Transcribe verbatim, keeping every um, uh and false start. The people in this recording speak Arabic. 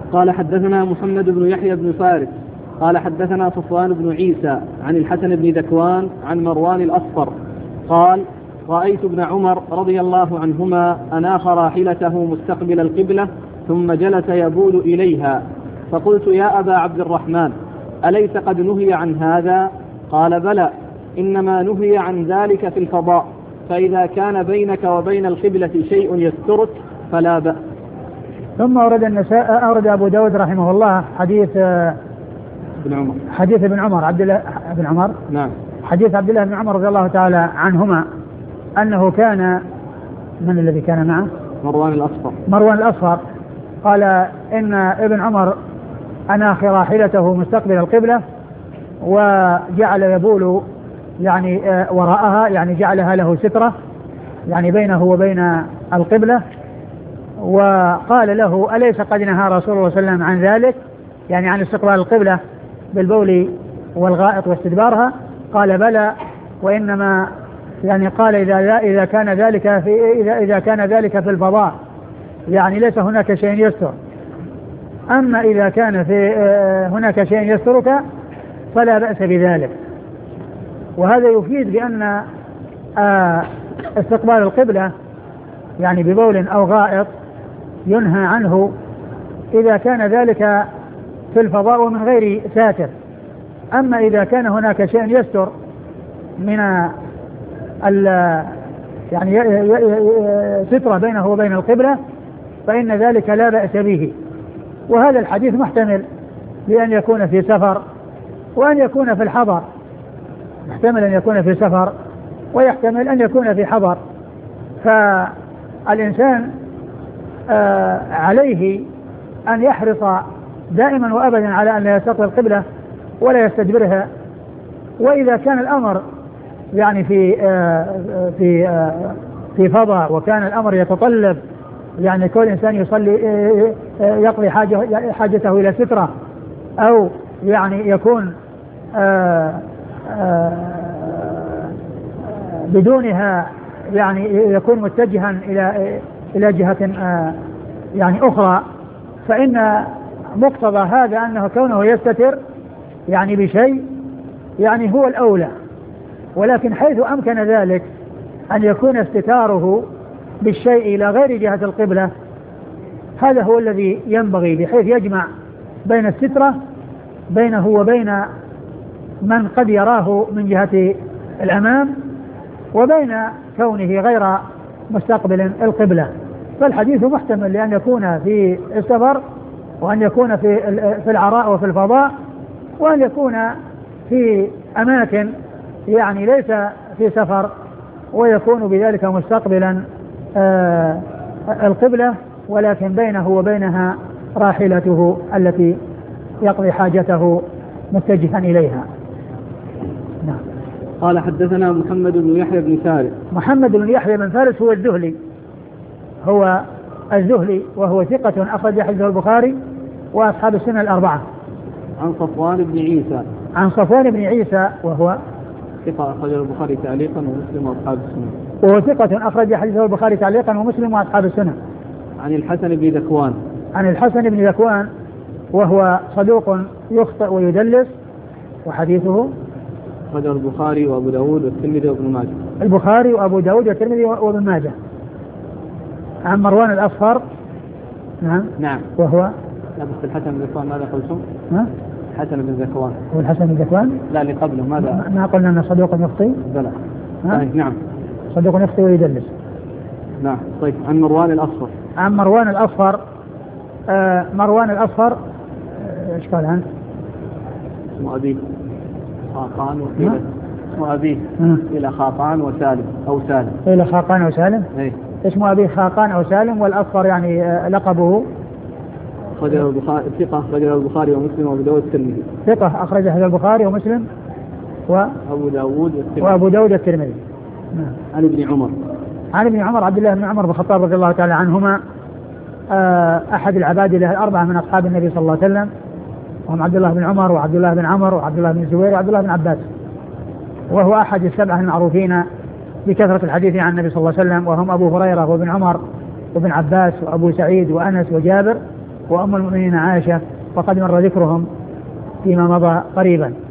قال حدثنا محمد بن يحيى بن فارس قال حدثنا صفوان بن عيسى عن الحسن بن ذكوان عن مروان الأصفر قال رأيت ابن عمر رضي الله عنهما أناخ راحلته مستقبل القبلة ثم جلس يبول إليها، فقلت يا أبا عبد الرحمن أليس قد نهي عن هذا؟ قال بلى، إنما نهي عن ذلك في الفضاء، فإذا كان بينك وبين القبلة شيء يسترك فلا بأس. ثم أورد النساء أورد أبو داود رحمه الله حديث ابن عمر حديث ابن عمر عبد الله بن عمر نعم حديث عبد الله بن عمر رضي الله تعالى عنهما أنه كان من الذي كان معه؟ مروان الأصفر مروان الأصفر قال إن ابن عمر أناخ راحلته مستقبل القبلة وجعل يبول يعني وراءها، يعني جعلها له سترة يعني بينه وبين القبلة، وقال له أليس قد نهى رسول الله صلى الله عليه وسلم عن ذلك، يعني عن استقبال القبلة بالبول والغائط واستدبارها؟ قال بلى، وإنما يعني قال إذا إذا كان ذلك في إذا إذا كان ذلك في الفضاء يعني ليس هناك شيء يستر، أما إذا كان في هناك شيء يسترك فلا بأس بذلك. وهذا يفيد بأن استقبال القبلة يعني ببول أو غائط ينهى عنه إذا كان ذلك في الفضاء ومن غير ساتر. أما إذا كان هناك شيء يستر من ال يعني سترة بينه وبين القبلة فإن ذلك لا بأس به. وهذا الحديث محتمل بأن يكون في سفر وأن يكون في الحضر، محتمل أن يكون في سفر ويحتمل أن يكون في حضر. فالإنسان آه عليه أن يحرص دائما وأبدا على أن لا يستقبل القبلة ولا يستدبرها. وإذا كان الأمر يعني في آه في آه في فضاء وكان الأمر يتطلب يعني كل إنسان يصلي آه يقضي حاجة حاجته إلى سترة، أو يعني يكون آه آه بدونها يعني يكون متجها إلى إلى جهة آه يعني أخرى، فإن مقتضى هذا أنه كونه يستتر يعني بشيء يعني هو الأولى. ولكن حيث أمكن ذلك أن يكون استتاره بالشيء إلى غير جهة القبلة هذا هو الذي ينبغي، بحيث يجمع بين السترة بينه وبين من قد يراه من جهة الأمام وبين كونه غير مستقبل القبلة. فالحديث محتمل لأن يكون في السفر وأن يكون في في العراء وفي الفضاء وأن يكون في أماكن يعني ليس في سفر ويكون بذلك مستقبلا آه القبلة، ولكن بينه وبينها راحلته التي يقضي حاجته متجها إليها. نعم. قال حدثنا محمد بن يحيى بن فارس. محمد بن يحيى بن فارس هو الذهلي، هو الذهلي وهو ثقة أخرج حديثه البخاري وأصحاب السنة الأربعة. عن صفوان بن عيسى. عن صفوان بن عيسى وهو ثقة أخرج البخاري تعليقا ومسلم وأصحاب السنة. وهو ثقة أخرج حديثه البخاري تعليقا ومسلم وأصحاب السنة. عن الحسن بن ذكوان. عن الحسن بن ذكوان وهو صدوق يخطئ ويدلس وحديثه أخرجه البخاري وأبو داود والترمذي وابن ماجه. البخاري وأبو داود والترمذي وابن ماجه. عن مروان الأصفر. نعم. نعم. وهو لا بس الحسن بن ذكوان ماذا قلتم؟ ها؟ الحسن بن ذكوان. هو الحسن بن ذكوان؟ لا اللي قبله ماذا؟ ما قلنا أن صدوق يخطئ؟ بلى. طيب نعم. صدوق يخطئ ويدلس. نعم. طيب عن مروان الأصفر. عن مروان الأصفر. آه مروان الأصفر ايش قال عنه؟ اسمه أبيه خاقان وقيل اسمه أبيه إلى خاقان وسالم أو سالم. إلى خاقان وسالم؟ إيه. اسمه أبيه خاقان أو سالم، والأصفر يعني آه لقبه. أخرجه البخاري ثقة أخرجه البخاري ومسلم وأبو داود الترمذي. ثقة أخرجه البخاري ومسلم وأبو داود والترمذي. وأبو داود الترمذي. نعم. عن ابن عمر. عن ابن عمر عبد الله بن عمر بن الخطاب رضي الله تعالى عنهما، أحد العبادلة الأربعة من أصحاب النبي صلى الله عليه وسلم، وهم عبد الله بن عمر وعبد الله بن عمر وعبد الله بن الزبير وعبد الله بن عباس، وهو أحد السبعة المعروفين بكثرة الحديث عن النبي صلى الله عليه وسلم، وهم أبو هريرة وابن عمر وابن عباس وأبو سعيد وأنس وجابر وأم المؤمنين عائشة، وقد مر ذكرهم فيما مضى قريبا.